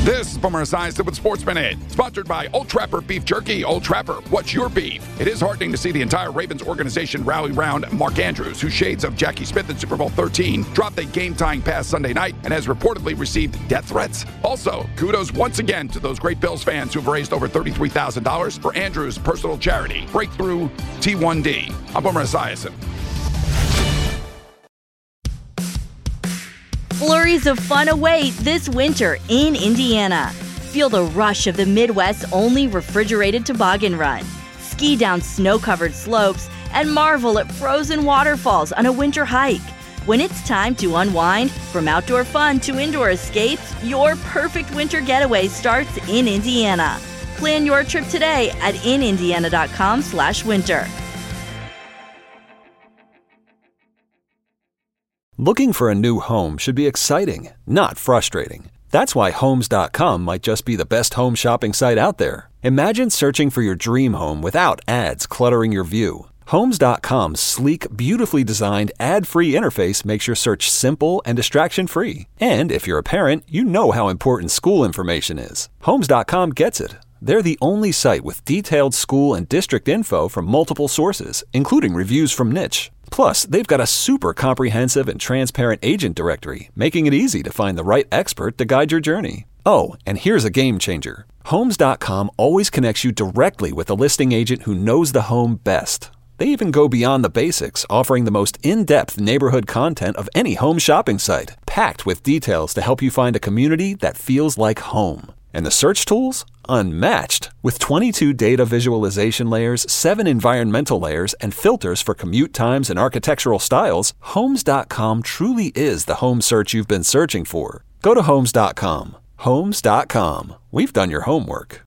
This is Boomer Esiason with Sports Minute, sponsored by Old Trapper Beef Jerky. Old Trapper, what's your beef? It is heartening to see the entire Ravens organization rally around Mark Andrews, whose shades of Jackie Smith in Super Bowl 13 dropped a game-tying pass Sunday night and has reportedly received death threats. Also, kudos once again to those great Bills fans who've raised over $33,000 for Andrews' personal charity, Breakthrough T1D. I'm Boomer Esiason. Flurries of fun await this winter in Indiana. Feel the rush of the Midwest's only refrigerated toboggan run. Ski down snow-covered slopes and marvel at frozen waterfalls on a winter hike. When it's time to unwind, from outdoor fun to indoor escapes, your perfect winter getaway starts in Indiana. Plan your trip today at inindiana.com/winter. Looking for a new home should be exciting, not frustrating. That's why Homes.com might just be the best home shopping site out there. Imagine searching for your dream home without ads cluttering your view. Homes.com's sleek, beautifully designed, ad-free interface makes your search simple and distraction-free. And if you're a parent, you know how important school information is. Homes.com gets it. They're the only site with detailed school and district info from multiple sources, including reviews from Niche. Plus, they've got a super comprehensive and transparent agent directory, making it easy to find the right expert to guide your journey. Oh, and here's a game changer. Homes.com always connects you directly with a listing agent who knows the home best. They even go beyond the basics, offering the most in-depth neighborhood content of any home shopping site, packed with details to help you find a community that feels like home. And the search tools? Unmatched. With 22 data visualization layers, 7 environmental layers, and filters for commute times and architectural styles, Homes.com truly is the home search you've been searching for. Go to Homes.com. Homes.com. We've done your homework.